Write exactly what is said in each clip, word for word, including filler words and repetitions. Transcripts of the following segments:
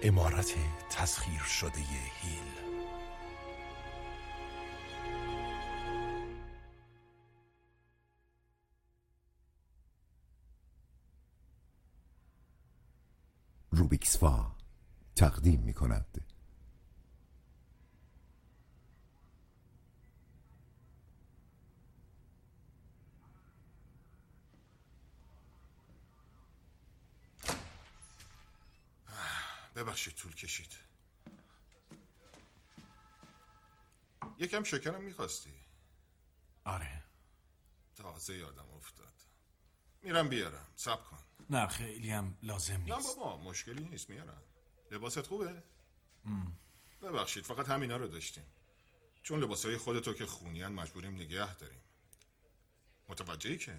عمارت تسخیر شده هیل. روبیکسفا تقدیم می کند. ببخشید طول کشید. یکم شکرم میخواستی؟ آره تازه یادم افتاد. میرم بیارم، صبر کن. نه خیلی هم لازم نیست. نه بابا مشکلی نیست، میارم. لباست خوبه؟ ام. ببخشید فقط همینا رو داشتیم، چون لباسای خودتو که خونیان مجبوریم نگه داریم. متوجهی که؟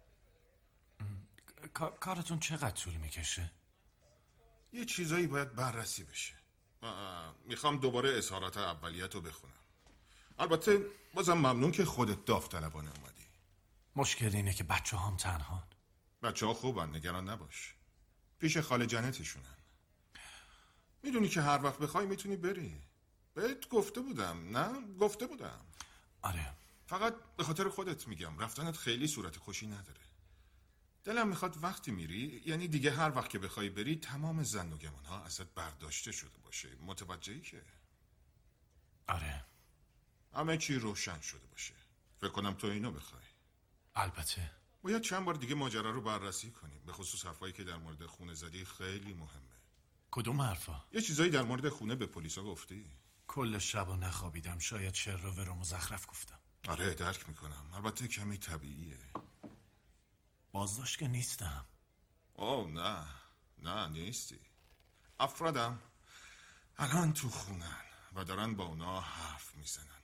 کارتون چقدر طول میکشه؟ یه چیزایی باید بررسی بشه. میخوام دوباره اظهارات اولیت رو بخونم. البته بازم ممنون که خودت داوطلبانه اومدی. مشکل اینه که بچه هم تنهان. بچه ها خوبن، نگران نباش. پیش خاله جنتشونن. میدونی که هر وقت بخوای میتونی بری. بهت گفته بودم. نه گفته بودم. آره فقط به خاطر خودت میگم، رفتنت خیلی صورت خوشی نداره. دلم میخواد وقتی میری، یعنی دیگه هر وقت که بخوای بری، تمام زن و گمان ها ازت برداشته شده باشه. متوجهی که؟ آره همه چی روشن شده باشه. فکر کنم تو اینو بخوای. البته باید چند بار دیگه ماجرا رو بررسی کنیم، به خصوص حرفایی که در مورد خونه زدی خیلی مهمه. کدوم حرفا؟ یه چیزایی در مورد خونه به پلیسا گفتی؟ کل شبو نخوابیدم، شاید شر و ور و مزخرف گفتم. آره درک میکنم، البته کمی طبیعیه. بازداشت که نیستم. اوه نه نه نیستی. افرادم الان تو خونن و دارن با اونا حرف میزنن.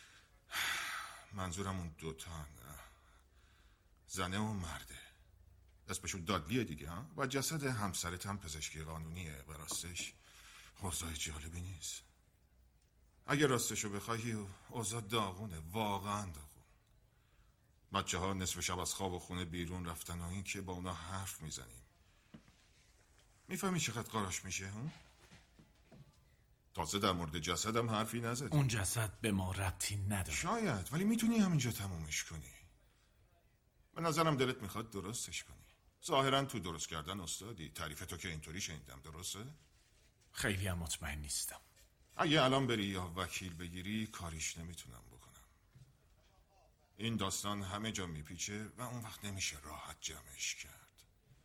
منظورم اون دوتا، زنه و مرده. اسمشون دادلیه دیگه ها؟ و جسد همسرت هم پزشکی قانونیه. و راستش اوضاع جالبی نیست. اگه راستشو بخوای اوضاع داغونه، واقعا داغون. بچه ها نصف شب از خواب و خونه بیرون رفتن و این که با اونا حرف میزنیم. میفهمی چقدر قاراش میشه هم؟ تازه در مورد جسدم حرفی نزدی. اون جسد به ما ربطی نداره. شاید، ولی میتونی همینجا تمومش کنی. به نظرم دلت میخواد درستش کنی. ظاهرا تو درست کردن استادی. تعریف تو که اینطوری شنیدم، درسته؟ خیلی هم مطمئن نیستم. اگه الان بری یا وکیل بگیری کاریش نمیتونم بکنم. این داستان همه جا میپیچه و اون وقت نمیشه راحت جمعش کرد.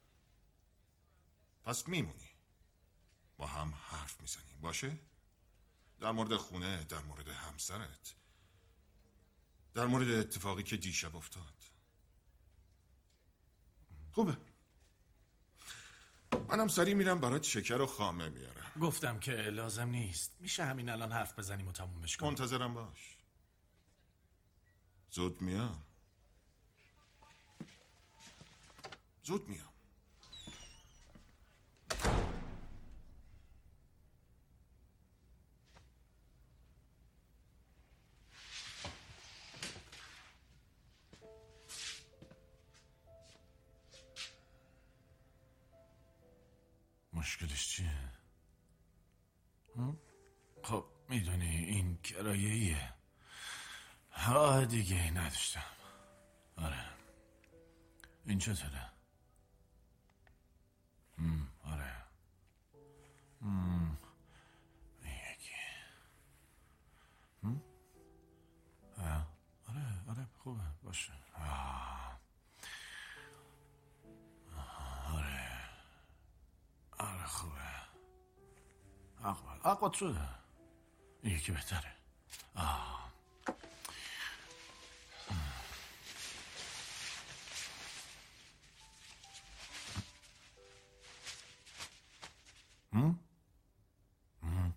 پس میمونی، با هم حرف میزنیم، باشه؟ در مورد خونه، در مورد همسرت، در مورد اتفاقی که دیشب افتاد. خوبه. منم سریع میرم برات شکر و خامه میارم. گفتم که لازم نیست، میشه همین الان حرف بزنیم و تمومش کنیم. منتظرم باش، زود میام. زود میام. مشکلش چیه؟ خب میدونی این کرایه‌ایه، راه دیگه ای نداشتم. آره این چطوره؟ ام آره ام این یکی. ام آره آره خوبه باشه. آه. آره آره خوبه. اقبال اقبال شده. این یکی بهتره. آه هم؟ هم؟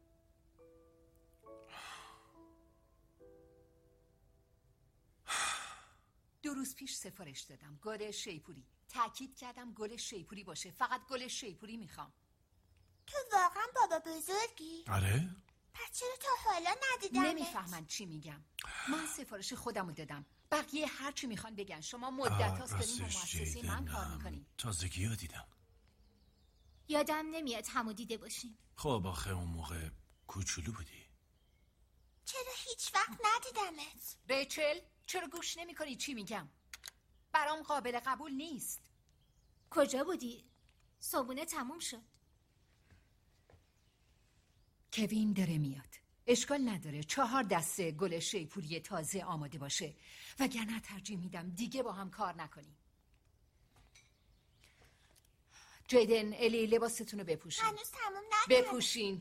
دو روز پیش سفارش دادم گل شیپوری. تأکید کردم گل شیپوری باشه، فقط گل شیپوری میخوام. تو واقعا بابا بزرگی؟ آره؟ پس چرا تا حالا ندیدم؟ نمیفهمن چی میگم. من سفارش خودمو دادم، بقیه هر چی میخوان بگن. شما مدت هاست دارین با مؤسسه من کار میکنین. تازگی ها دیدم. یادم نمیاد همو دیده باشیم. خب آخه اون موقع کوچولو بودی. چرا هیچ وقت ندیدمت؟ ریچل چرا گوش نمی کنی چی میگم؟ برام قابل قبول نیست. کجا بودی؟ صبونه تموم شد. کوین داره میاد. اشکال نداره چهار دسته گل شیپوری تازه آماده باشه، وگرنه ترجیح میدم دیگه با هم کار نکنیم. جیدن، الی، لباستون رو بپوشین. هنوز تموم نکردم. بپوشین.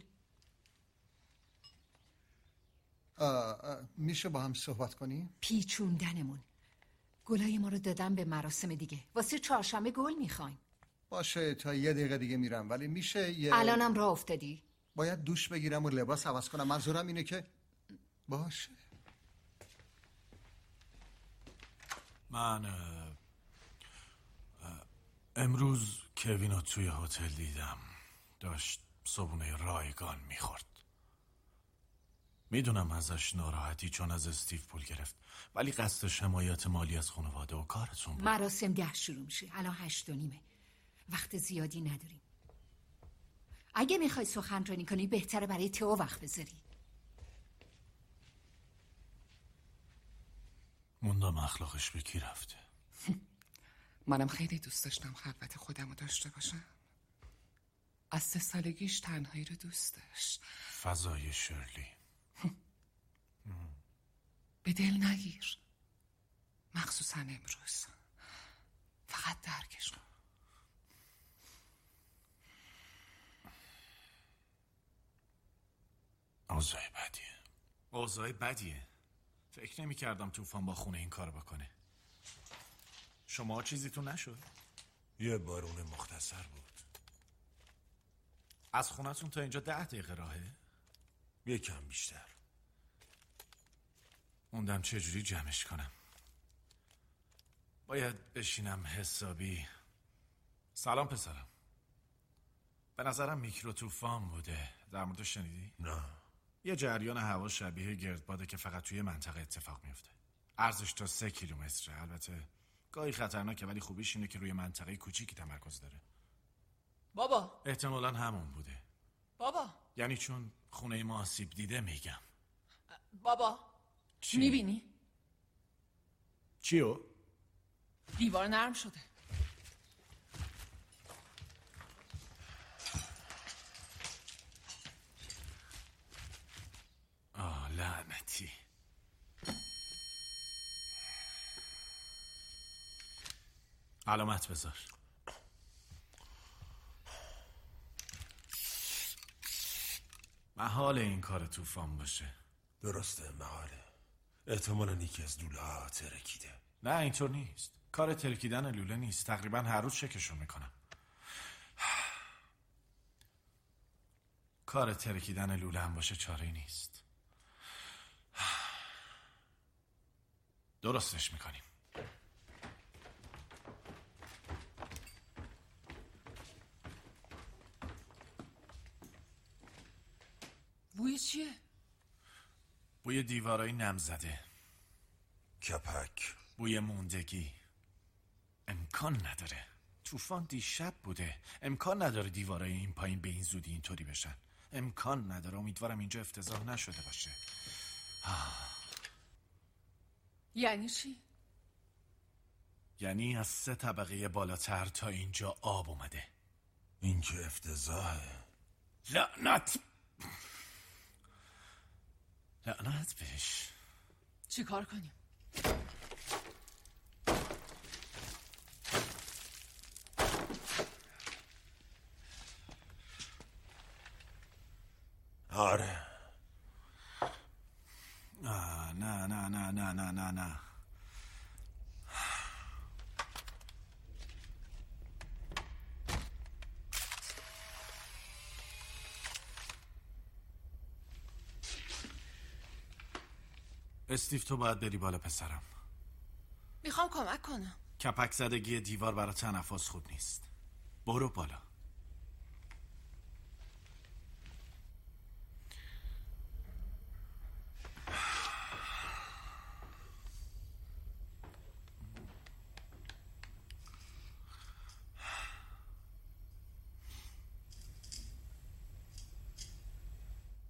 میشه با هم صحبت کنیم؟ پیچوندنمون. گلای ما رو دادم به مراسم دیگه. واسه چهارشنبه گل میخوایم. باشه تا یه دقیقه دیگه میرم، ولی میشه یه... الانم راه افتادی؟ باید دوش بگیرم و لباس عوض کنم. منظورم اینه که باشه. من اه، اه، امروز کوین رو توی هتل دیدم. داشت صبحونه رایگان میخورد. میدونم ازش ناراحتی چون از استیو پول گرفت، ولی قصد حمایت مالی از خانواده و کارتون بود. مراسم ده شروع میشه. الان هشت و نیمه. وقت زیادی نداریم. اگه میخوای سخنرانی کنی بهتره برای تو وقت بذاری. موندم اخلاقش به کی رفته. منم خیلی دوست داشتم خلوت خودم رو داشته باشم. از سه سالگیش تنهایی رو دوست داشت. فضای شرلی. به دل نگیر، مخصوصا امروز. فقط درکش کن. اوضاع بدیه. اوضاع بدیه. فکر نمی کردم طوفان با خونه این کار بکنه. شما چیزیتون نشد؟ یه بارون مختصر بود. از خونتون تا اینجا ده دقیقه راهه؟ یکم بیشتر. موندم چجوری جمعش کنم. باید بشینم حسابی. سلام پسرم. به نظرم میکرو طوفان بوده. در مورد شنیدی؟ نه. یه جریان هوا شبیه گردباده که فقط توی منطقه اتفاق میفته. عرضش تا سه کیلومتره. البته گاهی خطرناکه، ولی خوبیش اینه که روی منطقه کوچیکی تمرکز داره. بابا احتمالاً همون بوده. بابا یعنی چون خونه ما آسیب دیده میگم. بابا چی؟ میبینی؟ چیو؟ دیوار نرم شده. آه لعنتی. علامت بذار. محال این کار طوفان باشه. درسته محاله. احتمالا یکی از لوله ها ترکیده. نه اینطور نیست. کار ترکیدن لوله نیست. تقریبا هر روز شکشون میکنم. کار ترکیدن لوله هم باشه چاره نیست. درستش میکنیم. بوی چیه؟ بوی دیوارای نم زده. کپک. بوی موندگی. امکان نداره. طوفان دیشب بوده. امکان نداره دیوارای این پایین به این زودی اینطوری بشن. امکان نداره. امیدوارم اینجا افتضاح نشده باشه. یعنی چی؟ یعنی از سه طبقه بالاتر تا اینجا آب اومده. این که افتضاحه. لعنت لعنت بهش. چی کار کنیم؟ آره. آه نه نه نه نه نه نه نه. استیو تو باید بری بالا پسرم. میخوام کمک کنم. کپک زدگی دیوار برای تنفس خوب نیست. برو بالا.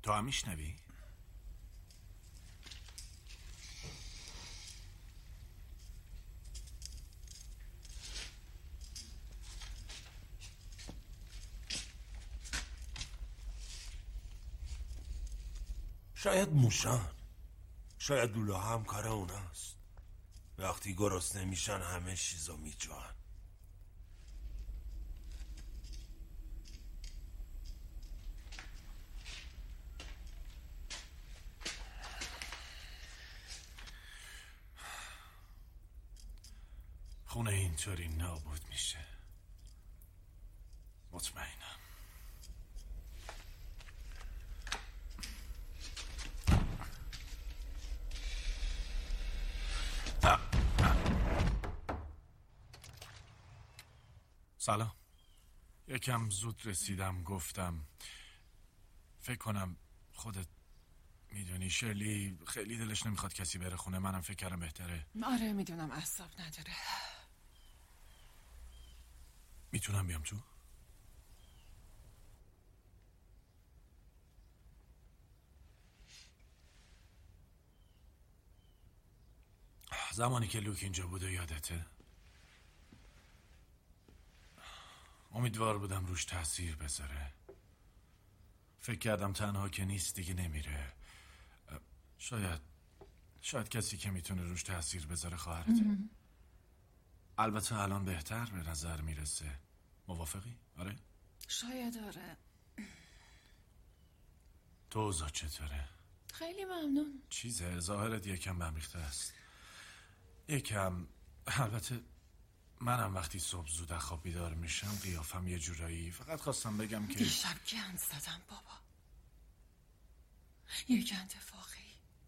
تو هم میشنوی؟ شاید موشان، شاید لوله هم کار اوناست. وقتی گرسنه میشن همه چیزو میجوان. خونه اینطوری نابود میشه، مطمئنم. سلام. یکم زود رسیدم، گفتم فکر کنم خودت میدونی شرلی خیلی دلش نمیخواد کسی بره خونه. منم فکر کردم بهتره. آره میدونم اعصاب نداره. میتونم بیام تو؟ زمانی که لوک اینجا بوده یادته؟ امیدوار بودم روش تاثیر بذاره. فکر کردم تنها که نیست دیگه نمیره. شاید شاید کسی که میتونه روش تاثیر بذاره خواهرته. البته الان بهتر به نظر میرسه. موافقی؟ آره؟ شاید آره. تو اوضاع چطوره؟ خیلی ممنون. چیزه ظاهرت یکم بهم ریخته است. یکم. البته منم وقتی صبح زود از خواب بیدار میشم قیافم یه جورایی. فقط خواستم بگم که دیشب گند زدم بابا. یه گند واقعی.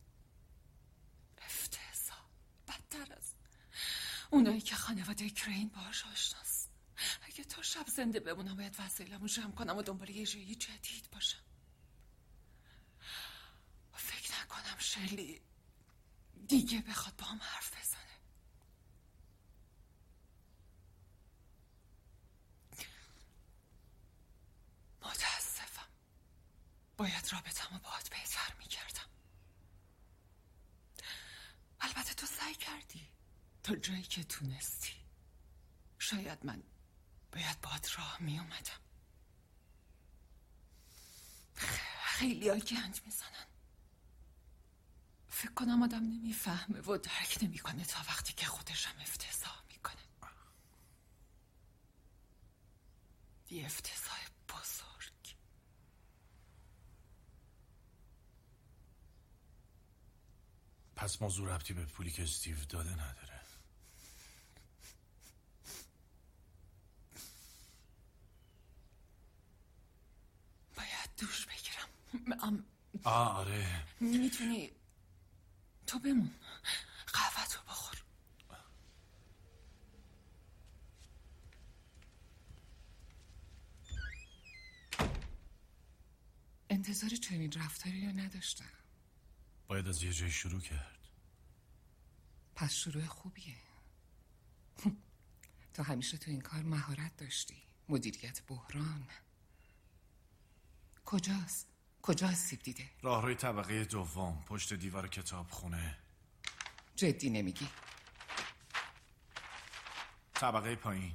افتضاح. بدتر از اونایی که خانواده کرین باهاش آشناست. اگه تا شب زنده بمونم باید وسایلمو جمع کنم و دنبال یه جایی جدید باشم. فکر نکنم شرلی دیگه بخواد با هم حرف بزنه. متاسفم. باید رابطمو باهات بهتر میکردم. البته تو سعی کردی تا جایی که تونستی. شاید من باید باهات راه میومدم. خیلی ها گند میزنن. فکر کنم آدم نمیفهمه و درک نمیکنه تا وقتی که خودشم افتضاح میکنه. یه افتضاح بزرگ. پس موضوع ربطی به پولی که استیو داده نداره. باید دوش بگیرم. ام... آه آره. میتونی تو بمون. قهوه‌تو بخور. انتظار چنین رفتاری رو نداشتم. باید از یه جای شروع کرد. پس شروع خوبیه. تو همیشه تو این کار مهارت داشتی. مدیریت بحران. کجاست؟ کجا سیب دیده؟ راهروی طبقه دوم پشت دیوار کتابخونه. جدی نمیگی؟ طبقه پایین.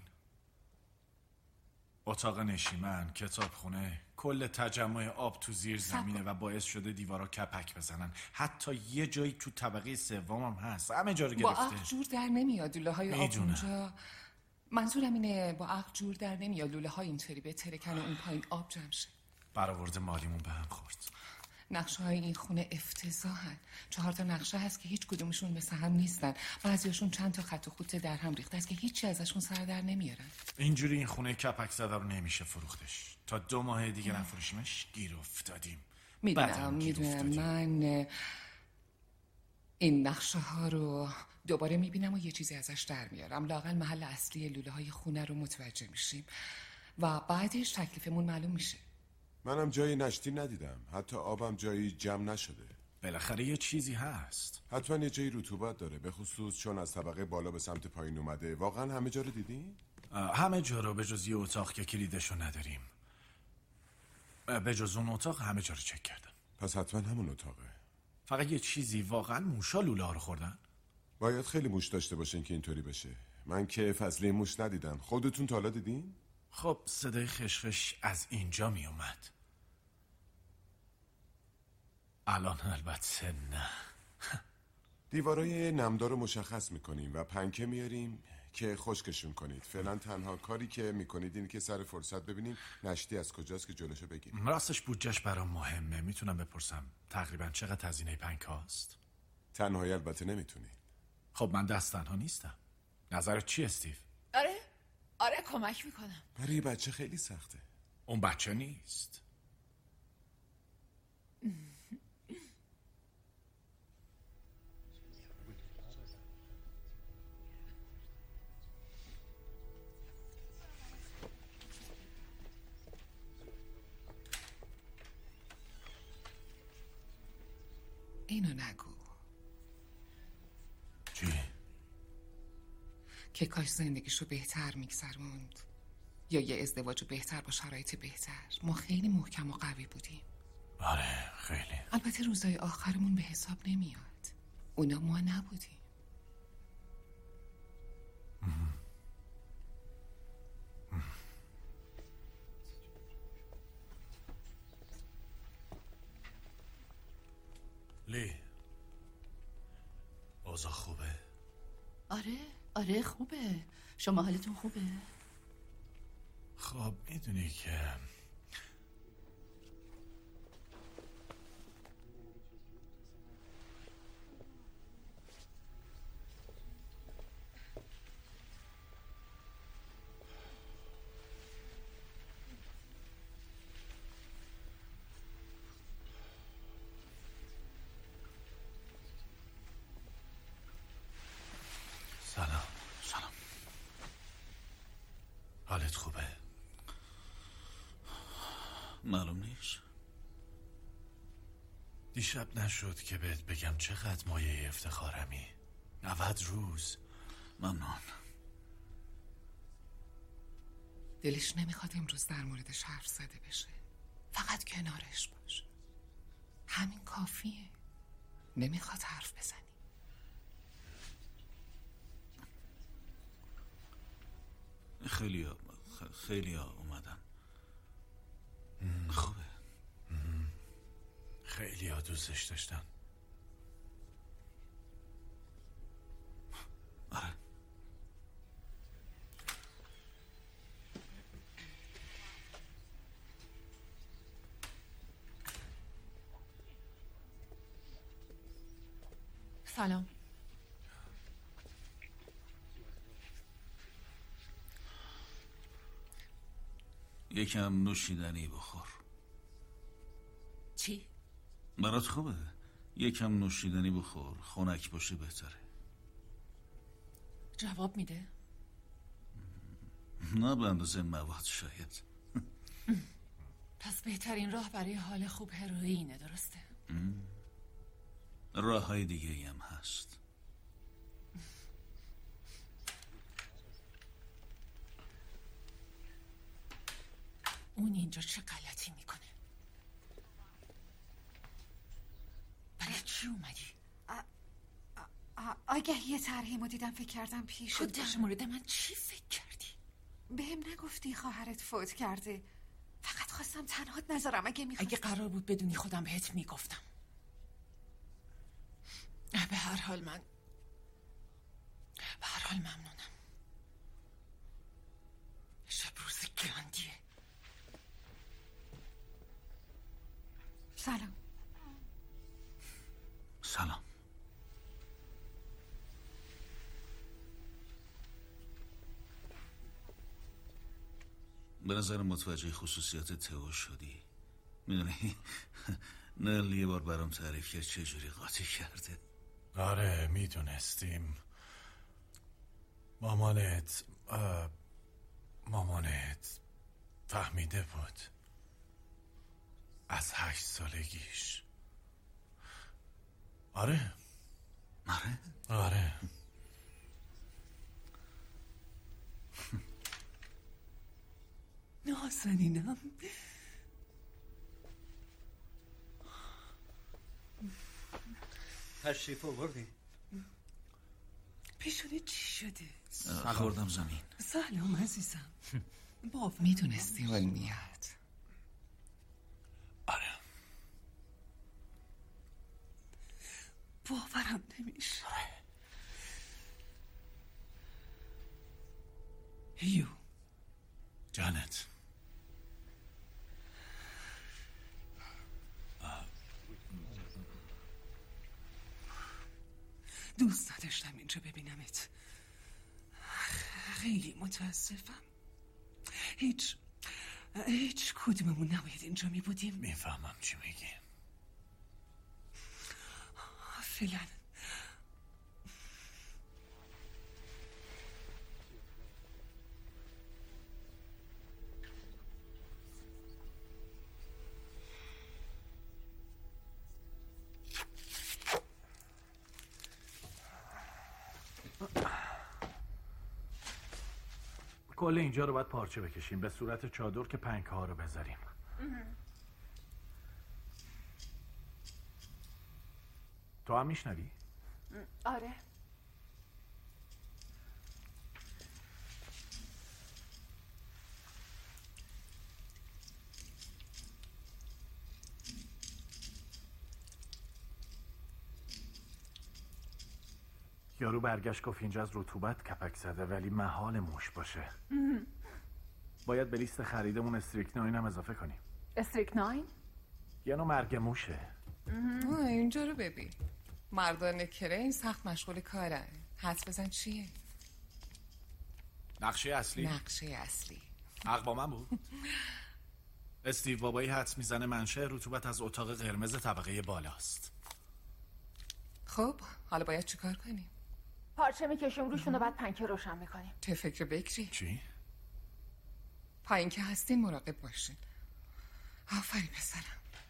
اتاق نشیمن، کتابخونه، کل تجمع آب تو زیر زمینه و باعث شده دیوارا کپک بزنن. حتی یه جایی تو طبقه سوم هم هست. همه جا رو گرفته. با عقل جور در نمیاد لوله های آب اونجا. منظورم اینه با عقل جور در نمیاد لوله های اینطوری به ترکن و اون پایین آب جمع شه. برآورد مالیمون به هم خورد. نقشه های این خونه افتضاحن. چهار تا نقشه هست که هیچ کدومشون مثل هم نیستن. بعضیاشون چند تا خط و خط در هم ریخته است که هیچی ازشون سر در نمیارن. اینجوری این خونه کپک زده رو نمیشه فروختش. تا دو ماه دیگه نفروشیمش گیر افتادیم. میدونم میدونم. من این نقشه ها رو دوباره میبینم و یه چیزی ازش در میارم. لااقل محل اصلی لوله های خونه رو متوجه میشیم و بعدش تکلیفمون معلوم میشه. منم جایی نشتی ندیدم. حتی آبم جایی جمع نشده. بالاخره یه چیزی هست. حتما یه جایی رطوبت داره، به خصوص چون از طبقه بالا به سمت پایین اومده. واقعا همه جا رو دیدی؟ همه جا رو به جز یه اتاق که کلیدشو نداریم. به جز اون اتاق همه جا رو چک کردم. پس حتما همون اتاقه. فقط یه چیزی، واقعا موشا لوله ها رو خوردن؟ باید خیلی موش داشته باشین که اینطوری بشه. من که فصله موش ندیدم. خودتون تا حالا دیدین؟ خب صدای خشخش از اینجا می اومد. الان البته نه. دیوارای نمدار رو مشخص میکنیم و پنکه میاریم که خشکشون کنید. فعلا تنها کاری که میکنید اینه که سر فرصت ببینیم نشتی از کجاست که جلوشو بگیریم. راستش بودجهش برام مهمه. میتونم بپرسم تقریبا چقدر هزینه پنکه هاست؟ تنهایی البته نمیتونید. خب من دست تنها نیستم. نظرت چی استیو؟ آره آره کمک میکنم. برای یه بچه خیلی سخته. اون بچه نیست. اینو نگو. چی؟ که کاش زندگیشو بهتر میگذروند یا یه ازدواج بهتر با شرایط بهتر. ما خیلی محکم و قوی بودیم. آره خیلی. البته روزای آخرمون به حساب نمیاد. اونا ما نبودیم. ام. ام. لی اوضاع خوبه؟ آره آره خوبه. شما حالتون خوبه؟ خب میدونی که سلام سلام. حالت خوبه؟ معلوم نیست. دیشب نشد که بهت بگم چقدر مایه افتخارمی. نود روز. ممنون. دلش نمیخواد امروز در موردش حرف زده بشه. فقط کنارش باش. همین کافیه. نمیخواد حرف بزنی. خیلی ها خیلی ها اومدن. خوبه. خیلی ها دوستش داشتن. آره. سلام. یکم نوشیدنی بخور. چی؟ برات خوبه. یکم نوشیدنی بخور. خنک باشه بهتره. جواب میده؟ نه به اندازه مواد شاید. پس بهترین راه برای حال خوب هروئینه، درسته؟ راه های دیگه هم هست. اون اینجا چه غلطی میکنه؟ برای چی اومدی؟ آگهی طرحیمو دیدم فکر کردم پیش تو در مورد من چی فکر کردی؟ بهم نگفتی خواهرت فوت کرده. فقط خواستم تنهات نذارم. اگه میخواستم اگه قرار بود بدونی خودم بهت میگفتم. به هر حال من به هر حال ممنونم. شب روز گراندیه. سلام. سلام. به نظر متوجه خصوصیات تئو شدی. میدونی نل یه بار برام تعریف کرد چجوری قاطی کرده. آره میدونستیم. مامانت مامانت فهمیده بود از هشت سالگیش. آره آره آره نازنینم. تشریف آوردی. پیشونه چی شده؟ خوردم زمین. سلام عزیزم. باور میدونستی حال میاد. آره. باورم نمیشه. هیو. جانت. دوست نداشتم اینجا ببینمت. خیلی متاسفم. هیچ هیچ کدوممون نباید اینجا می بودیم. میفهمم چی میگی. فعلا کل اینجا رو باید پارچه بکشیم به صورت چادر که پنکه ها رو بذاریم. تو هم میشنوی؟ آره. یارو برگشت گفت اینجا از رطوبت کپک زده ولی محال موش باشه. باید به لیست خریدمون استریکناین هم اضافه کنیم. استریکناین؟ یه نوع مرگ موشه. اینجا رو ببین. مردان کرین سخت مشغول کارن. حدس بزن چیه؟ نقشه اصلی. نقشه اصلی. حق با من بود. استیو بابایی حدس میزنه منشأ رطوبت از اتاق قرمز طبقه بالاست. خب حالا باید چیکار کنیم؟ پارچه میکشیم روشون و بعد پنکه روشن میکنیم. چه فکر بکری؟ چی؟ پایین که هستین مراقب باشین. آفرین پسرم.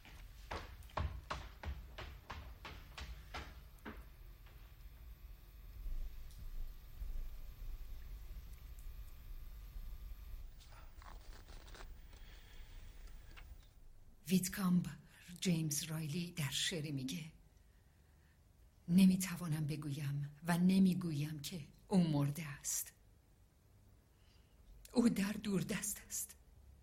ویتکامب جیمز رایلی در شعری میگه نمیتوانم بگویم و نمیگویم که او مرده است. او در دور دست است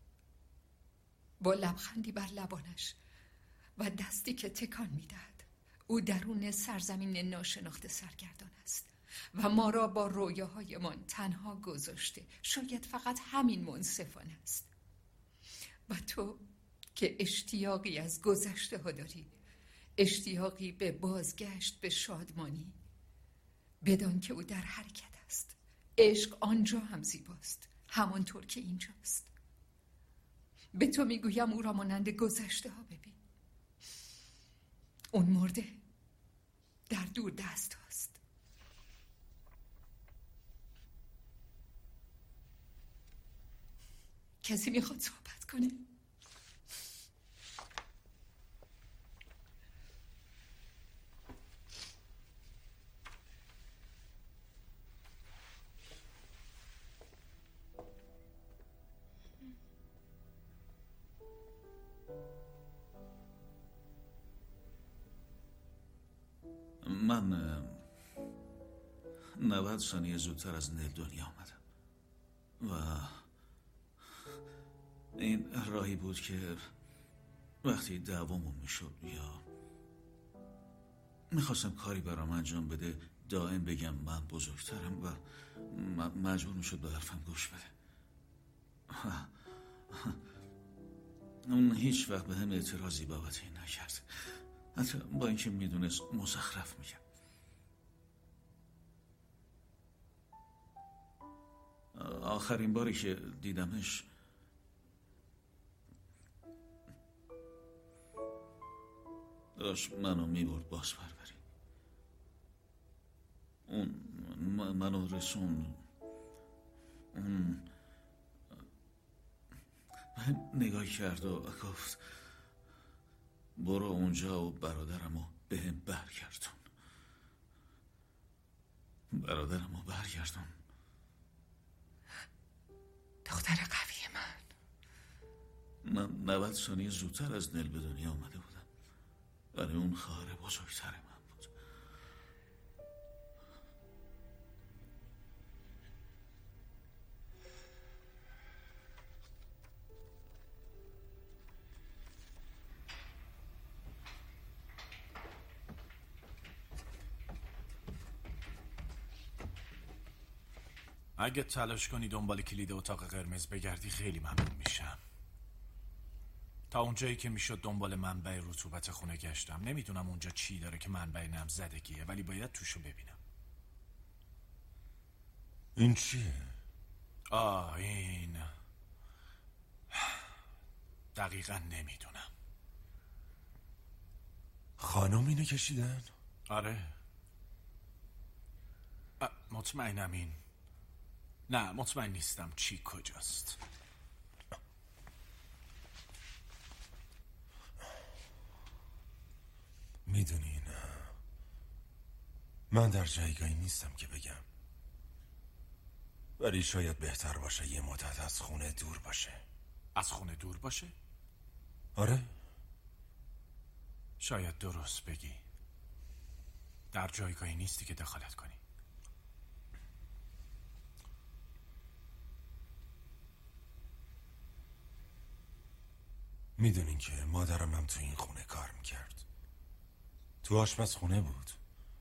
با لبخندی بر لبانش و دستی که تکان میدهد. او درون سرزمین ناشناخته سرگردان است و ما را با رویاهایمان تنها گذاشته. شاید فقط همین منصفانه است. و تو که اشتیاقی از گذشته ها داری، اشتیاقی به بازگشت به شادمانی، بدان که او در حرکت است. عشق آنجا هم زیباست همانطور که اینجاست. به تو میگویم او را مانند گذشته ها ببین. اون مرده در دور دست هاست. کسی میخواد صحبت کنه؟ من نود ثانیه زودتر از نیل دنیا آمدم و این راهی بود که وقتی دعوامون میشد یا میخواستم کاری برام انجام بده دائم بگم من بزرگترم و مجبور میشد به حرفم گوش بده. اون هیچ وقت به هم اعتراضی بابت این نکرد، حتی با اینکه میدونست مزخرف میگم. آخرین باری که دیدمش داشت منو میبرد باز پروری. اون منو رسون اون من نگاه کرد و گفت برو اونجا و برادرمو به هم برگردون. برادرمو برگردون. دختر قوی من. من نود ثانیه زودتر از نیل به دنیا آمده بودم، ولی اون خواهر بزرگتر من بود. اگه تلاش کنی دنبال کلید اتاق قرمز بگردی خیلی ممنون میشم. تا اونجایی که میشد دنبال منبع رطوبت خونه گشتم. نمیدونم اونجا چی داره که منبع نمزدگیه، ولی باید توشو ببینم. این چیه؟ آه این دقیقا نمیدونم. خانم اینو کشیدن؟ آره. مطمئنم این نه مطمئن نیستم چی کجاست. میدونین من در جایگاهی نیستم که بگم، ولی شاید بهتر باشه یه مدت از خونه دور باشه. از خونه دور باشه؟ آره. شاید درست بگی. در جایگاهی نیستی که دخالت کنی. میدونین که مادرم هم تو این خونه کار میکرد. تو آشپزخونه بود.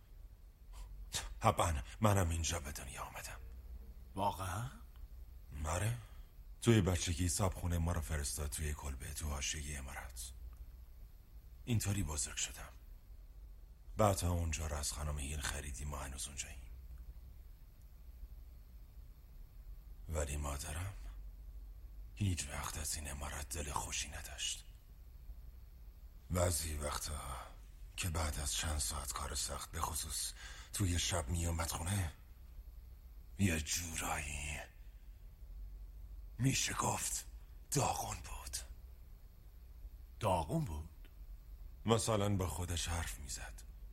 طبعا منم اینجا به دنیا آمدم. واقعا؟ آره. توی بچگی صابخونه ما رو فرستاد توی کلبه تو حاشیه امارات. اینطوری بزرگ شدم. بعد تا اونجا رو از خانم هیل خریدی، ما هنوز اونجاییم. ولی مادرم هیچ وقت از این امارات دل خوشی نداشت. بعضی وقتا که بعد از چند ساعت کار سخت، به خصوص توی شب می اومد خونه، یه جورایی میشه گفت داغون بود. داغون بود؟ مثلا با خودش حرف میزد.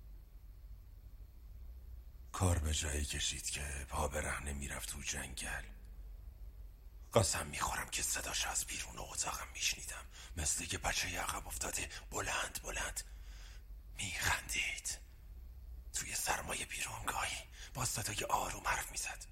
کار به جایی کشید که پا برهنه میرفت تو جنگل. قسم میخورم که صداش از بیرون اتاقم میشنیدم، مثل که بچه عقب افتاده بلند بلند میخندید. توی سرمایه بیرونگاهی با صدای آروم حرف میزد.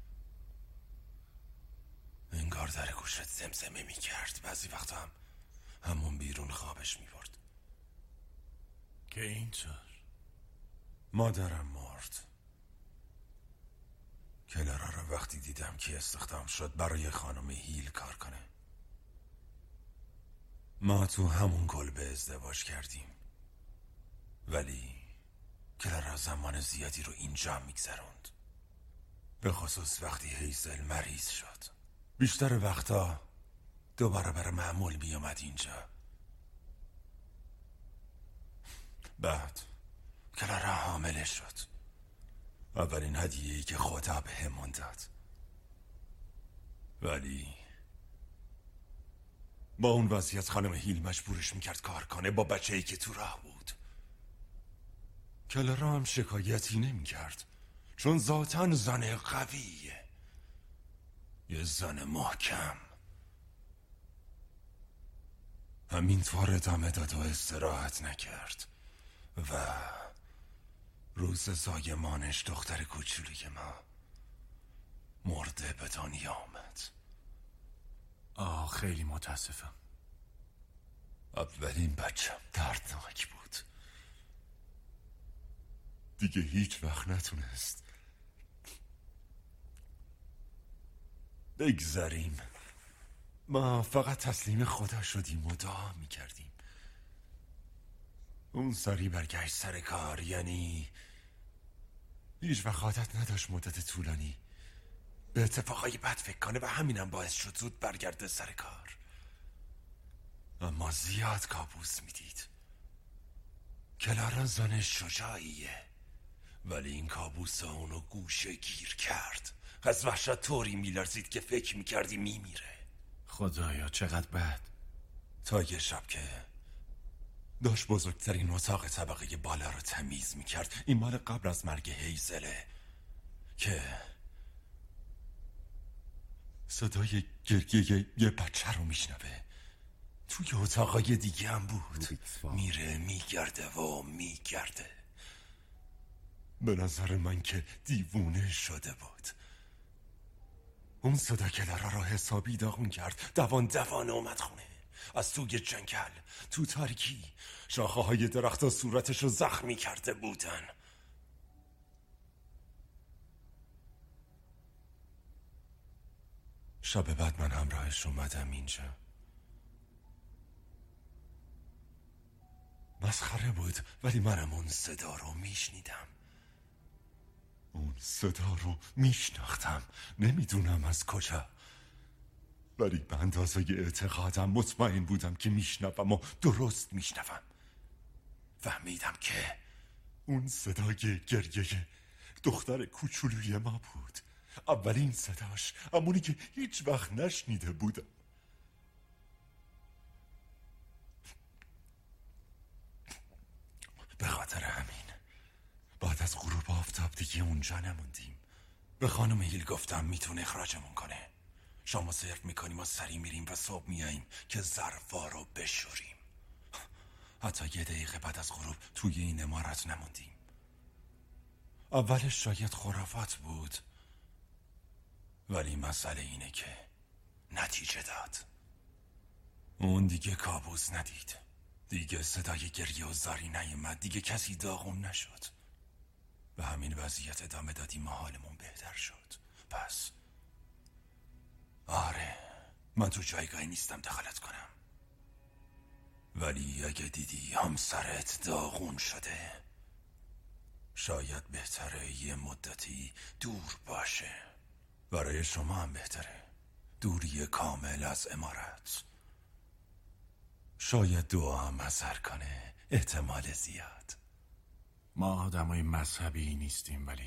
انگار در گوشت زمزمه میکرد. بعضی وقتا هم همون بیرون خوابش میبرد. که اینطور مادرم مرد. کلارا رو وقتی دیدم که استخدام شد برای خانم هیل کار کنه. ما تو همون کلبه ازدواج کردیم، ولی کلارا زمان زیادی رو اینجا میگذروند، به خصوص وقتی هیزل مریض شد. بیشتر وقتا دو برابر معمول میومد اینجا. بعد کلارا حامله شد. اولین هدیه‌ای که خدا به همون داد. ولی با اون وضعیت خانم هیل مجبورش میکرد کار کنه با بچه‌ای که تو راه بود. کلارا هم شکایتی نمیکرد، چون ذاتاً زن قویه، یه زن محکم. همینطور ادامه داد و استراحت نکرد و روز زایمانش دختر کوچولی ما مرده به دنیا آمد. آه خیلی متاسفم. اولین بچم دردناک بود. دیگه هیچ وقت نتونست. بگذاریم ما فقط تسلیم خدا شدیم و دعا میکردیم. اون سری برگشت سر کار، یعنی هیچ وقت عادت نداشت مدت طولانی به اتفاقای بد فکر کنه و همینم باعث شد زود برگرده سر کار. اما زیاد کابوس میدید. کلارا زن شجاعیه، ولی این کابوس اونو گوشه گیر کرد. از وحشت طوری میلرزید که فکر میکردی میمیره. خدایا چقدر بد. تا یه شب که داشت بزرگترین اتاق طبقه بالا رو تمیز میکرد، این مال قبل از مرگ هیزله، که صدای گریه یه بچه رو میشنوه. توی اتاقای دیگه هم بود. میره میگرده و میگرده. به نظر من که دیوونه شده بود. اون صدا کلارا را حسابی داغون کرد. دوان دوان اومد خونه از توی جنگل. تو تاریکی شاخه های درخت ها صورتش رو زخمی کرده بودن. شب بعد من همراهش اومدم اینجا. مسخره بود، ولی منم اون صدا رو میشنیدم. اون صدا رو میشناختم، نمیدونم از کجا، ولی به اندازه اعتقادم مطمئن بودم که میشنوم و درست میشنوم. فهمیدم که اون صدای گریه دختر کوچولوی ما بود. اولین صداش، همونی که هیچ وقت نشنیده بودم. به خاطر همین بعد از غروب آفتاب دیگه اونجا نموندیم. به خانم هیل گفتم میتونه اخراجمون کنه. شما سرو میکنیم و سری میریم و صبح میاییم که ظرفا رو بشوریم. حتی یه دقیقه بعد از غروب توی این عمارت نموندیم. اولش شاید خرافات بود، ولی مسئله اینه که نتیجه داد. اون دیگه کابوس ندید، دیگه صدای گریه و زاری نیومد، دیگه کسی داغون نشد. به همین وضعیت ادامه دادیم و حالمون بهتر شد. پس آره، من تو جایگاهی نیستم دخالت کنم، ولی اگه دیدی همسرت داغون شده، شاید بهتره یه مدتی دور باشه. برای شما هم بهتره، دوری کامل از عمارت. شاید دعا هم اثر کنه، احتمال زیاد. ما آدمای مذهبی نیستیم، ولی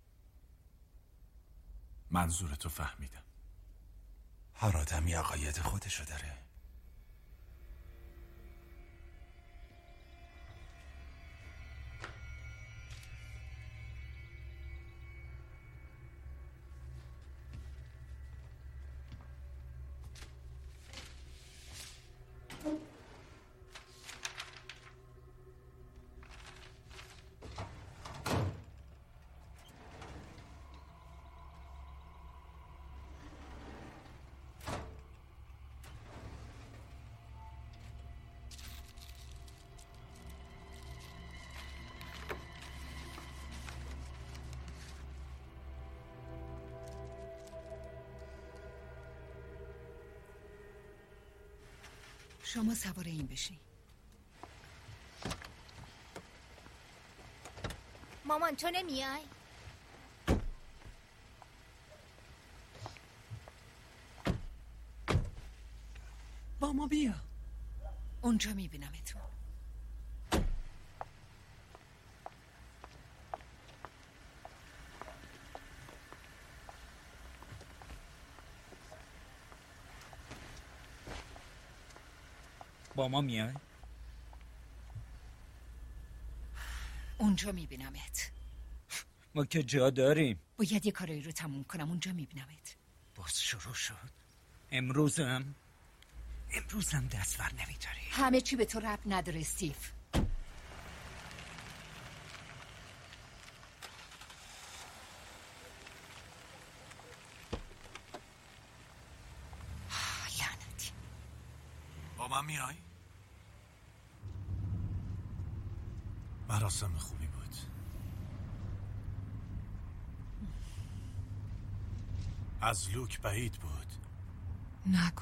منظورتو فهمیدم. هر آدمی عقاید خودشو داره. شما سوار این بشین. مامان تو نمیای؟ با ما بیا، اونجا میبینمتون. با ما میای؟ اونجا میبینمت. ما که جا داریم. باید یه کاری رو تموم کنم، اونجا میبینمت. باز شروع شد. امروزم امروزم دستور نمیداری. همه چی به تو ربط نداره استیو. لعنتی. با من میای؟ مراسم خوبی بود. از لوک بعید بود. نگو.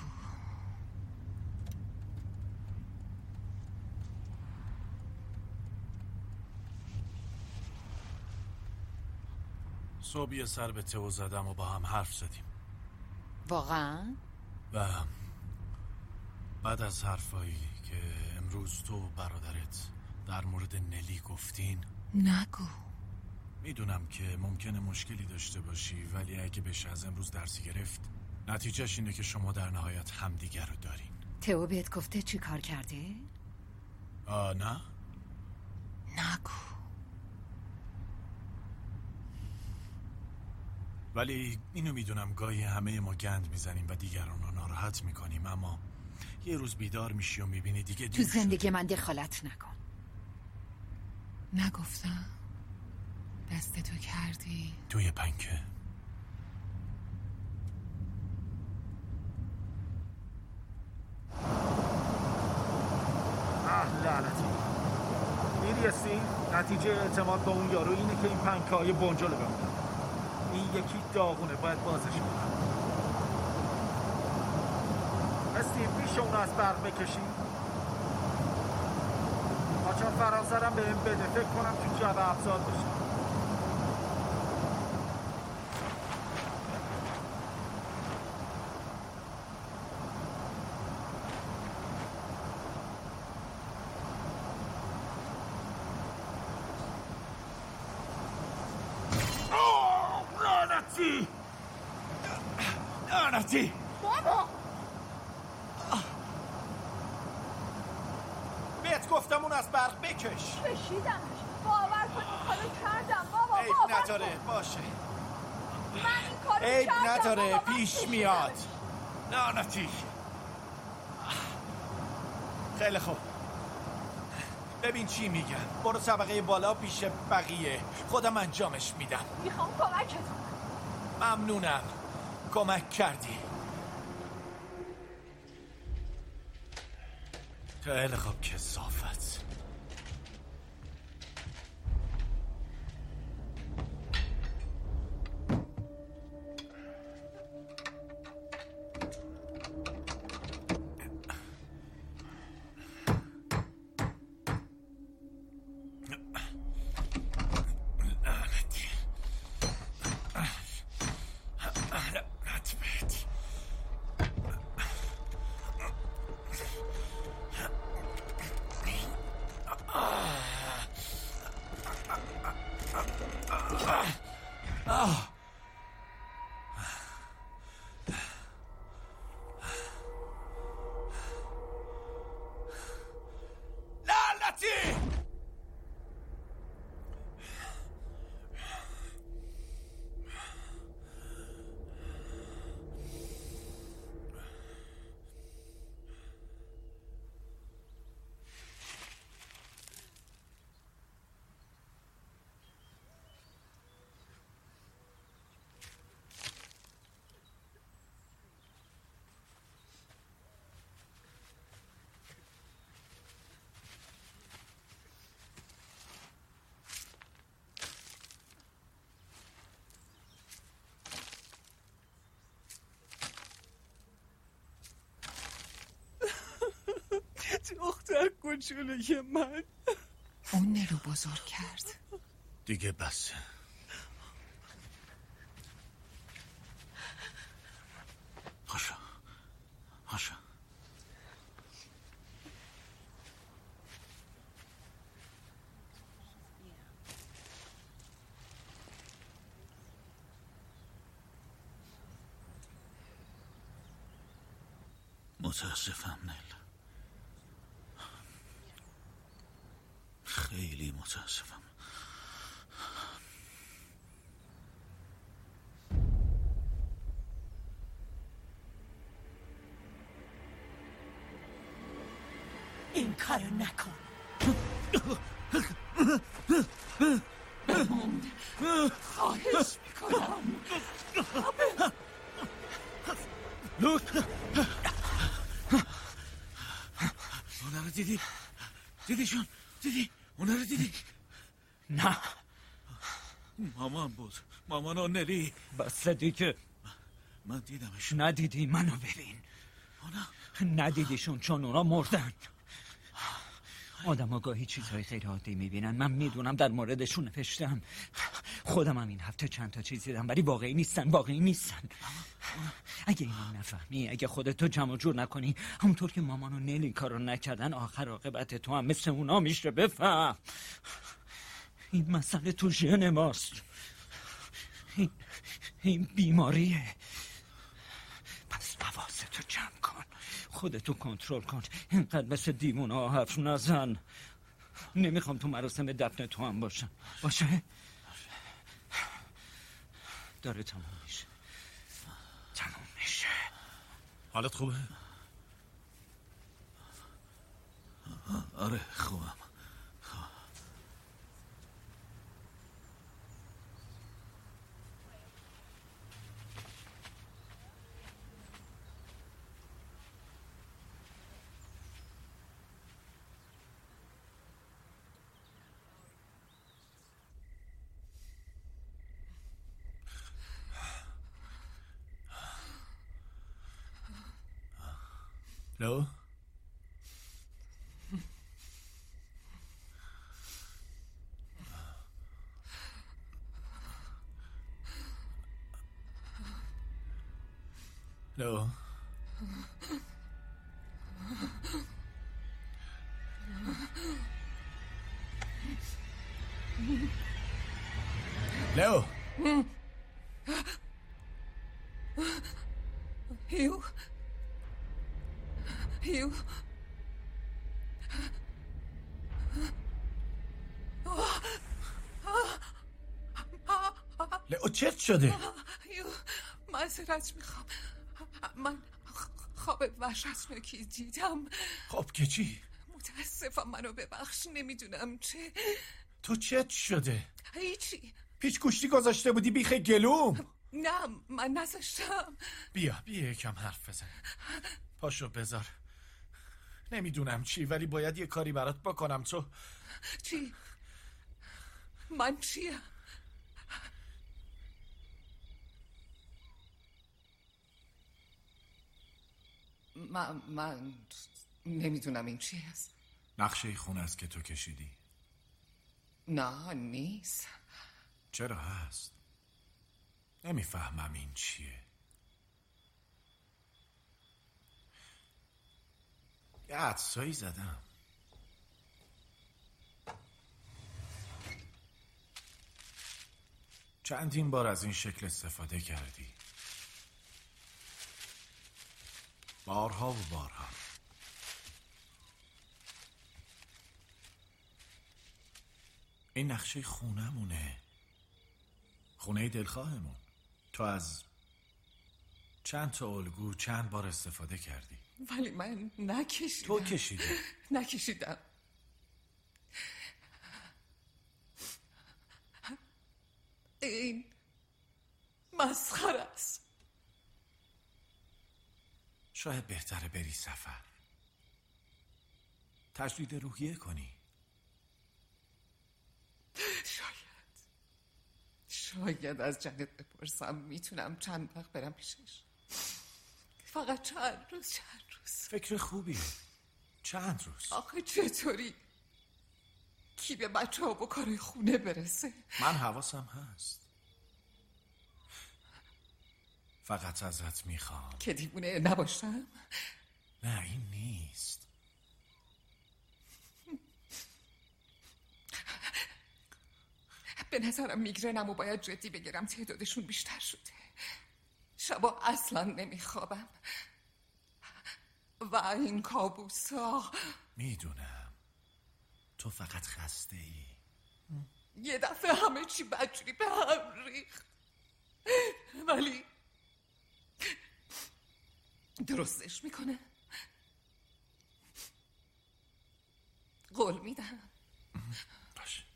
صبح یه سر به تو زدم و با هم حرف زدیم. واقعا؟ و بعد از حرفایی که امروز تو و برادرت در مورد نلی گفتین، نگو. میدونم که ممکنه مشکلی داشته باشی، ولی اگه بشه از امروز درسی گرفت، نتیجهش اینه که شما در نهایت همدیگر رو دارین. تو بهت گفته چی کار کرده؟ آه نه؟ نگو. ولی اینو میدونم گاهی همه ما گند میزنیم و دیگران رو ناراحت میکنیم، اما یه روز بیدار میشی و میبینی دیگه تو زندگی من دخالت نکن. نگفتم دست تو کردی توی پنکه. اه لعنتی. میری استی؟ نتیجه اعتماد به اون یارو اینه که این پنکه های بنجل رو بمونن. این یکی داغونه، باید بازش کنم. استیو میشه اون از برق بکشی؟ آچان فرانسرم به این بده، فکر کنم تو جو افزار بشه. لعنتی لعنتی بابا بهت گفتم اون از برق بکش. کشیدمش، باور کن این کارو کردم بابا. عیب باور نداره کن. باشه، من این کارو عیب کردم نداره بابا، من پیش کشیدمش. میاد. لعنتی. خیلی خوب، ببین چی میگن. برو طبقه بالا پیش بقیه، خودم انجامش میدم. میخوام کمکت کنم. ممنونم، کمک کردی. خیلی خوب کثافت. دختر کوچولوی من. اون نرو بزرگ کرد. دیگه بسه. هاشا هاشا متاسفم نیل، خیلی متاسفم. این کارو نکن. بموند، خواهش میکنم. لوک اونا رو دیدی؟ دیدیشون؟ دیدی؟ اونا رو دیدی؟ نه مامان بود، مامان و نلی. بس دیگه. من دیدمش. ندیدی؟ منو ببین. اونا ندیدیشون چون اونا مردن. آدم ها گاهی چیزهای خیلی عادی میبینن. من میدونم، در موردشون نوشتم. خودم هم این هفته چند تا چیز دیدم ولی واقعی نیستن، واقعی نیستن. اگه اینو نفهمی، اگه خودتو جمع جور نکنی، همونطور که مامان و نیل این کارو نکردن، آخر عاقبت تو هم مثل اونا میشه. بفهم، این مسئله تو ژن ماست. این, این بیماریه. پس حواستو جمع کن، خودتو کنترل کن، اینقدر مثل دیوونه ها حرف نزن. نمیخوام تو مراسم دفن تو هم باشم. باشه؟ داره تموم میشه، تموم میشه. حالت خوبه؟ آره خوبم. لو لو لو هیو هیو لئو چت شده؟ هیو معذرت میخوام، من خواب وحشتناکی دیدم. خب که چی؟ متاسفم، منو ببخش، نمیدونم چه. تو چت شده؟ هیچی. پیچ گوشتی گذاشته بودی بیخ گلوم؟ نه من نذاشتم. بیا بیا یکم حرف بزن. پاشو بذار. نمیدونم چی ولی باید یه کاری برات بکنم. تو چی؟ من چیه؟ من, من نمیدونم این چی هست. نقشه خونه است که تو کشیدی. نه نیست. چرا هست؟ نمیفهمم این چیه. یه عدسایی زدم. چندین بار از این شکل استفاده کردی. بارها و بارها. این نقشه خونمونه. خونه دلخواهمون. تو از چند تا الگو چند بار استفاده کردی. ولی من نکشیدم. تو کشیدی. نکشیدم. این مسخره است. شاید بهتره بری سفر. تجدید روحیه کنی. شاید شاید از جنت بپرسم میتونم چند وقت برم پیشش. فقط چند روز چند روز. فکر خوبیه. چند روز. آخه چطوری کی به بچه ها با کار خونه برسه؟ من حواسم هست. فقط ازت میخوام که دیوونه نباشم. نه این نیست. به نظرم میگرنمو باید جدی بگیرم، تعدادشون بیشتر شده. شبا اصلا نمیخوابم و این کابوسا. میدونم تو فقط خسته ای. یه دفعه همه چی بدجوری به هم ریخت ولی درستش میکنه. قول میدم. باشه.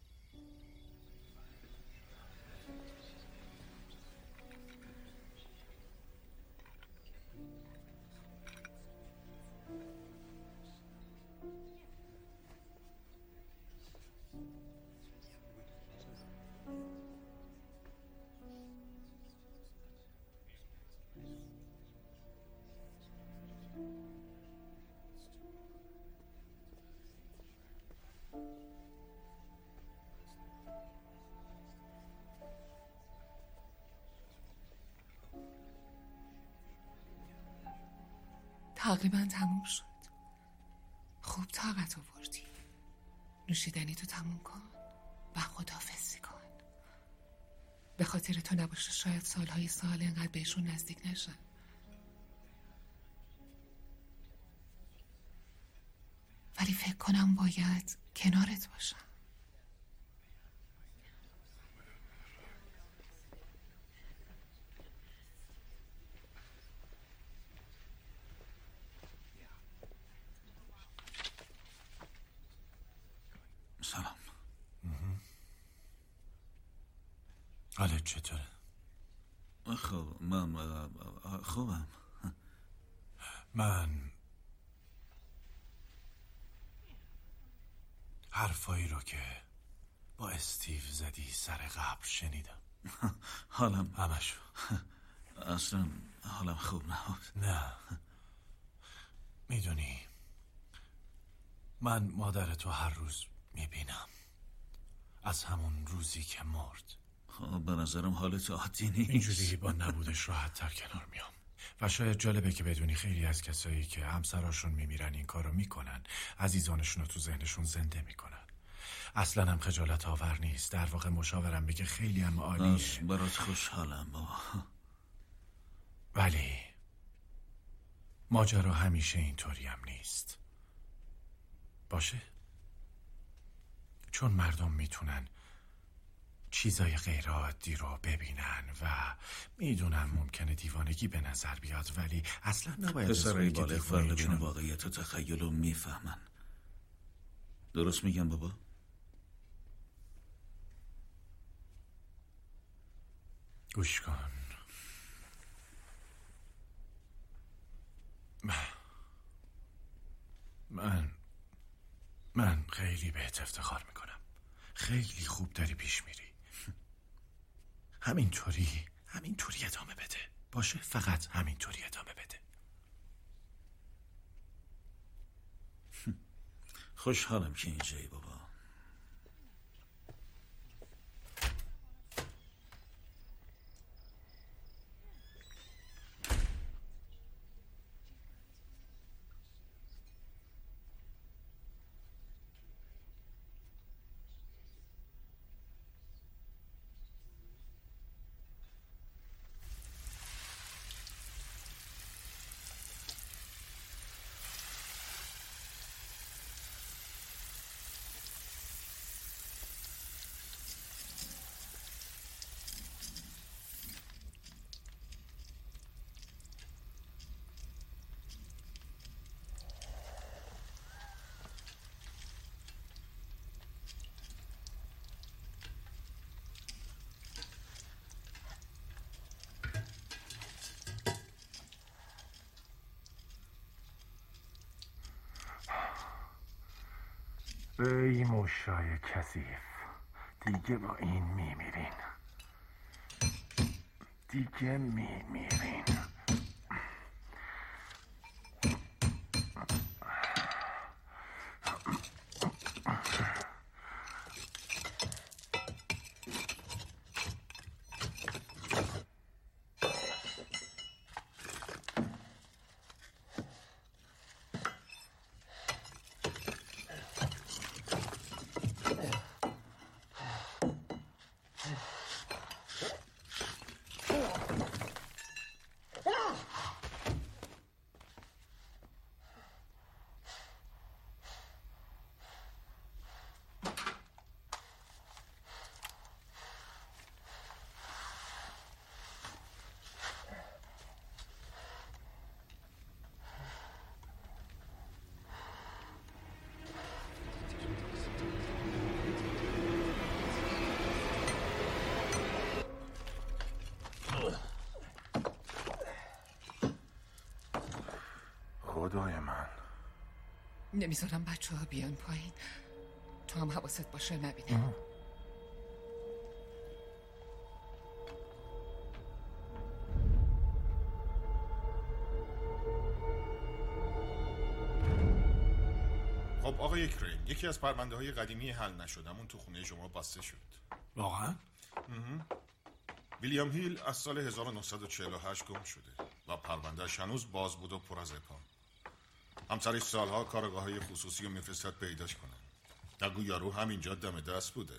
تقریبا تموم شد. خوب طاقت آوردی. نوشیدنی تو تموم کن و خداحافظی کن. به خاطر تو نباشه شاید سالهای سال اینقدر بهشون نزدیک نشن. ولی فکر کنم باید کنارت باشم. سلام. حالت چطوره؟ خب من خوبم. من حرفایی رو که با استیو زدی سر قبل شنیدم. حالم همشو. اصلا حالم خوب نبود. نه میدونی من مادرتو هر روز میبینم، از همون روزی که مرد. به نظرم حالت عادی نیست. اینجوری با نبودش راحت تر کنار میام. و شاید جالبه که بدونی خیلی از کسایی که همسراشون میمیرن این کارو میکنن، عزیزانشون رو تو ذهنشون زنده میکنن. اصلا هم خجالت آور نیست. در واقع مشاورم بگه خیلی هم عالیه. برات خوشحالم بابا. ولی ماجرا همیشه اینطوری هم نیست باشه، چون مردم میتونن چیزای غیر عادی رو ببینن و میدونم ممکنه دیوانگی به نظر بیاد، ولی اصلا نباید پسرای بالغ فرق بین واقعیت و تخیل رو میفهمن. درست میگم بابا؟ گوش کن. من من خیلی بهت افتخار میکنم. خیلی خوب داری پیش میری. همینطوری همینطوری ادامه بده باشه، فقط همینطوری ادامه بده. خوشحالم که اینجایی بابا. ای موشای کثیف، دیگه با این میمیرین، دیگه میمیرین. خدای من، نمیذارم بچه ها بیان پایین. تو هم حواست باشه نبینه. خب آقای کرین، یکی از پرونده های قدیمی حل نشدمون تو خونه شما بسته شد. واقعا؟ ویلیام هیل از سال هزار و نهصد و چهل و هشت گم شده و پروندهش هنوز باز بود و پر از ابهام. همسرش سالها کارگاه‌های خصوصی رو میفرستاد پیداش کنن. نگو یارو همینجا دم دست بوده.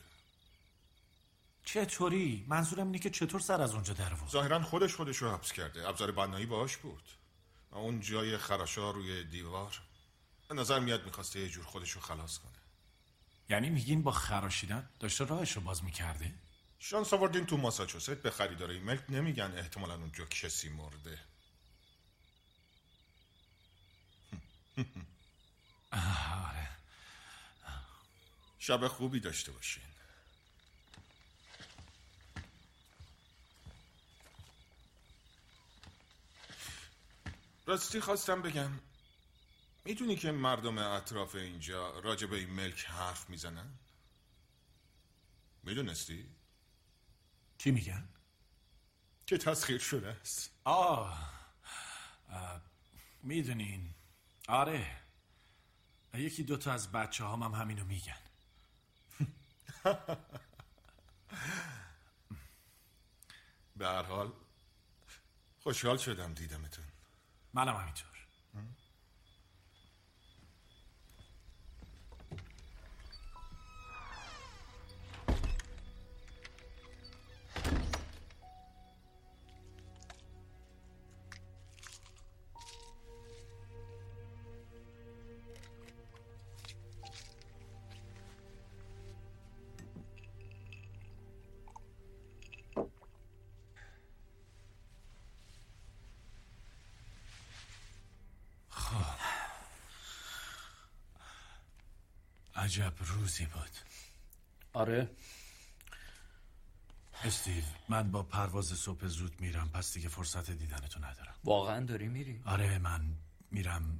چطوری؟ منظورم اینه که چطور سر از اونجا در آورد؟ ظاهرا خودش خودش رو حبس کرده. ابزار بنایی باهاش بود. و اون جای خراشا روی دیوار به نظر میاد میخواسته یه جور خودش رو خلاص کنه. یعنی میگین با خراشیدن داشته راهش رو باز میکرده؟ شانس آوردین تو ماساچوست به خریدارای ملک نمیگن احتمالاً اونجا کسی مرده. آره. شب خوبی داشته باشین. راستی خواستم بگم، میدونی که مردم اطراف اینجا راجع به این ملک حرف میزنن؟ میدونستی؟ چی میگن؟ که تسخیر شده است. آه, آه. میدونین آره، یکی دوتا از بچه هم, هم همینو میگن. به هر حال خوشحال شدم دیدمتون. منم همینطور. عجب روزی بود. آره استیو، من با پرواز صبح زود میرم، پس دیگه فرصت دیدنتو ندارم. واقعا داری میری؟ آره من میرم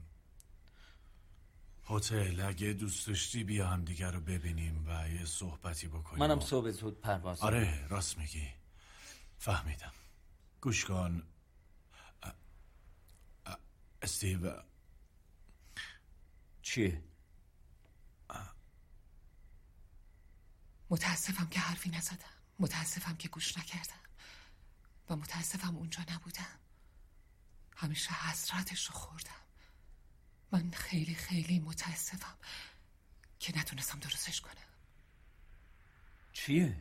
هتل. اگه دوست داشتی بیا هم دیگه رو ببینیم و یه صحبتی بکنیم. منم صبح زود پرواز. آره راست میگی، فهمیدم. گوش کن استیو. چیه؟ متاسفم که حرفی نزدم، متاسفم که گوش نکردم و متاسفم اونجا نبودم. همیشه حسرتش رو خوردم. من خیلی خیلی متاسفم که نتونستم درستش کنم. چیه؟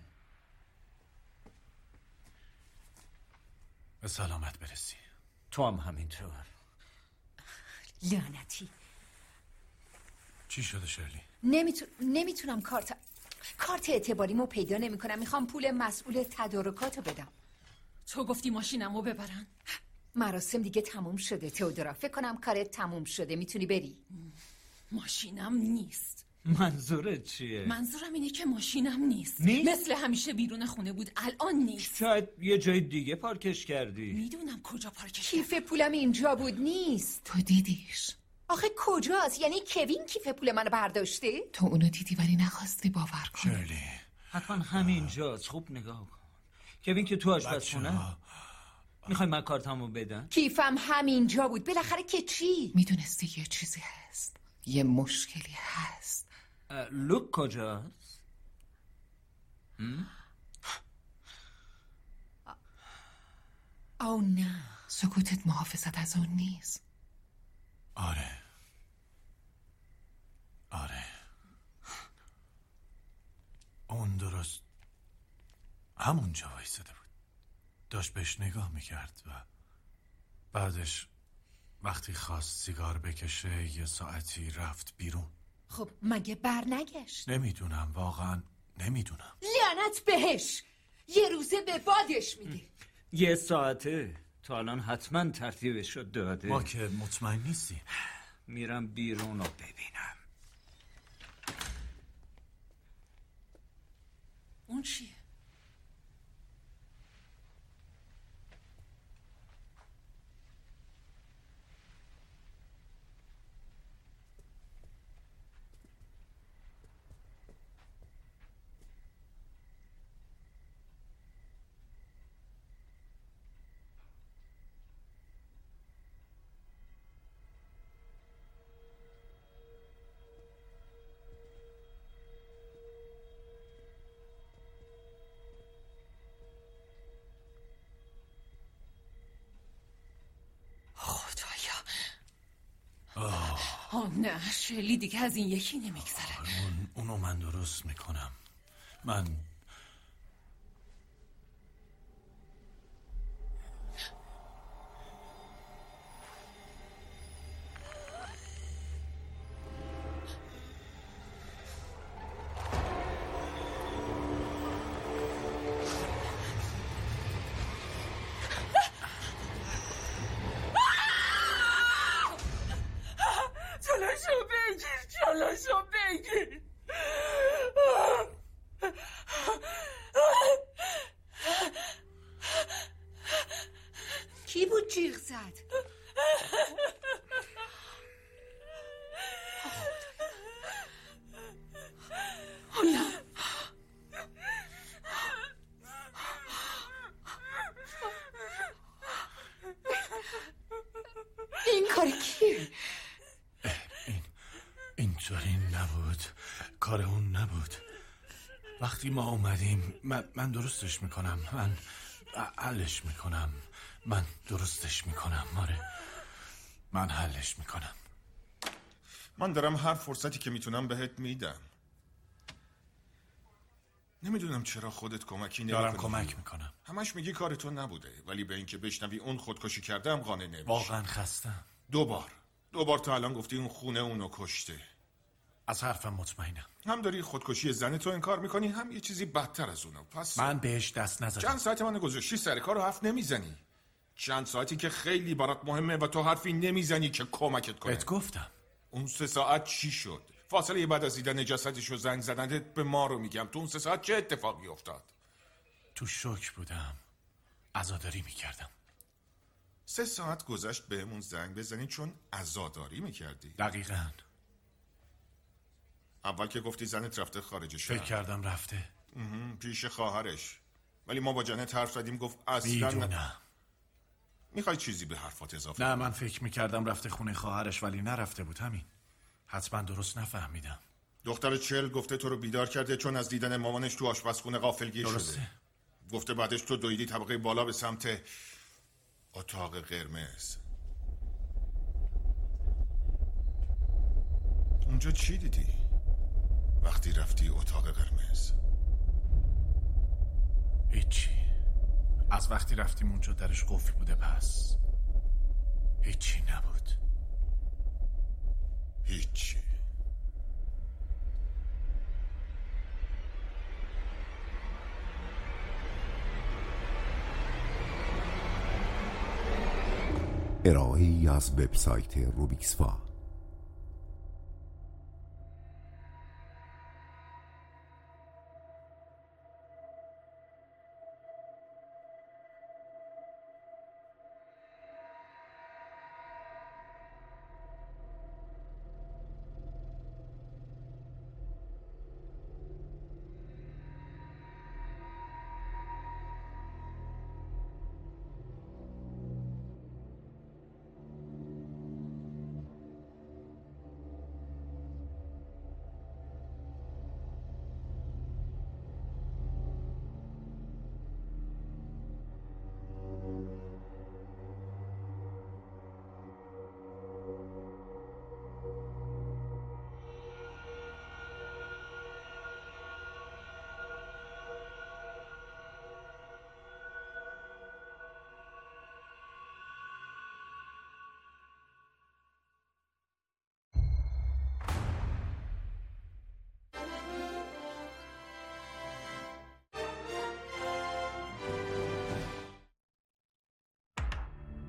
به سلامت برسی. تو هم همینطور. لعنتی. چی شده شرلی؟ نمیتون... نمیتونم کارت کارت اعتباریمو پیدا نمیکنم. میخوام پول مسئول تدارکاتو بدم. تو گفتی ماشینمو ببرن. مراسم دیگه تموم شده تئودورا. فکر کنم کارت تموم شده، میتونی بری. ماشینم نیست. منظورت چیه؟ منظورم اینه که ماشینم نیست. نیست؟ مثل همیشه بیرون خونه بود، الان نیست. شاید یه جای دیگه پارکش کردی. میدونم کجا پارکش کیف کردم. پولم اینجا بود، نیست. تو دیدیش؟ آخه کجاست؟ یعنی کوین کیف پول منو برداشته؟ تو اونو دیدی ولی نخواستی باور کنی. شرلی حتما همینجاست. خوب نگاه کن. کوین که تو آشپزخونه. میخوای من کارتمو بدم؟ کیفم همینجا بود. بالاخره که چی؟ میدونستی یه چیزی هست، یه مشکلی هست. لوک کجاست؟ او نه، سکوتت محافظت از اون نیست. آره آره اون درست همونجا وایساده بود، داشت بهش نگاه میکرد و بعدش وقتی خواست سیگار بکشه یه ساعتی رفت بیرون. خب مگه بر نگشت؟ نمیدونم، واقعا نمیدونم. لعنت بهش، یه روزه به بادش میده. یه ساعته، تا الان حتما ترتیبشو داده. ما که مطمئن نیستیم. میرم بیرون رو ببینم. اون چیه؟ آه نه شرلی، دیگه از این یکی نمیگذره. اون اونو من درست میکنم. من جلوشو بگیر، جلوشو بگیر. کی بود جیغ زد؟ این کار کیه؟ اونطوری نبود، کار اون نبود. وقتی ما اومدیم من, من درستش میکنم، من حلش میکنم، من درستش میکنم. آره من حلش میکنم. من دارم هر فرصتی که میتونم بهت میدم. نمیدونم چرا خودت کمکی نمیکنی. دارم کمک میکنم. همش میگی کار تو نبوده، ولی به اینکه بشنوی اون خودکشی کرده هم قانع نمیشی. واقعا خستم. دوبار دوبار تا الان گفتی اون خونه اونو کشته. از حرفم مطمئنم. هم داری خودکشی زن تو انکار میکنی، هم یه چیزی بدتر از اونو. پس من بهش دست نزدم. چند ساعت منو گذاشتی سر کار و حرف نمیزنی. چند ساعتی که خیلی برات مهمه و تو حرفی نمیزنی که کمکت کنه. بهت گفتم. اون سه ساعت چی شد؟ فاصله بعد از دیدن جسدش و زنگ زدنت به ما رو میگم. تو اون سه ساعت چه اتفاقی افتاد؟ تو شوک بودم، عزاداری میکردم. سه ساعت گذشت بهمون زنگ بزنی چون عزاداری میکردی؟ دقیقاً. اول که گفتی زنت رفته خارج شهر. فکر کردم رفته پیش خواهرش، ولی ما با جنت حرف زدیم گفت اصلا میدونم. میخوای چیزی به حرفات اضافه؟ نه من فکر میکردم رفته خونه خواهرش ولی نرفته بود. همین. حتما درست نفهمیدم. دختر چل گفته تو رو بیدار کرده چون از دیدن مامانش تو آشپزخونه غافلگیر شده. گفته بعدش تو دویدی طبقه بالا به سمت اتاق قرمز. اونجا چی دیدی وقتی رفتی اتاق قرمز؟ هیچی. از وقتی رفتیم اونجا درش قفل بوده، پس هیچی نبود. هیچی. ارائه‌ای از وبسایت روبیکسفا.